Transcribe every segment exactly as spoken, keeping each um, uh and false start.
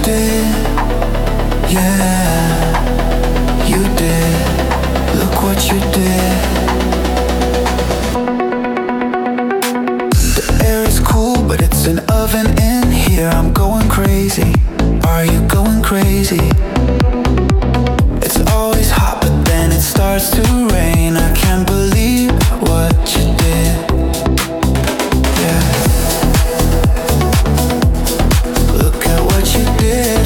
did, yeah, you did. Look what you did. The air is cool, but it's an oven in here. I'm going crazy. Are you going crazy? It's always hot, but then it starts to rain. I can't believe what you did. Yeah. Look at what you did.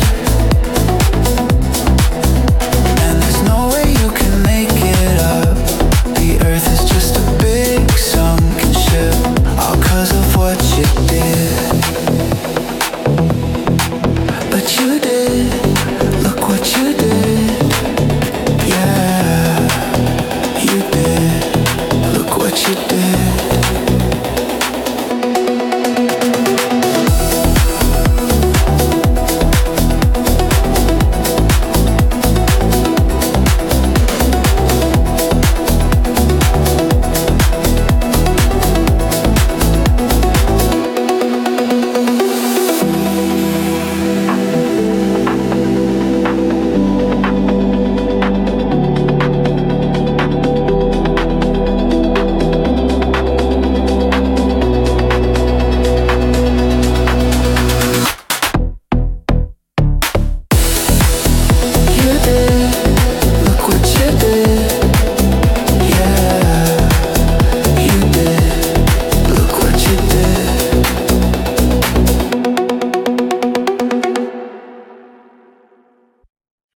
And there's no way you can make it up. The earth is just a big sunken ship, all 'cause of what you did. But you did.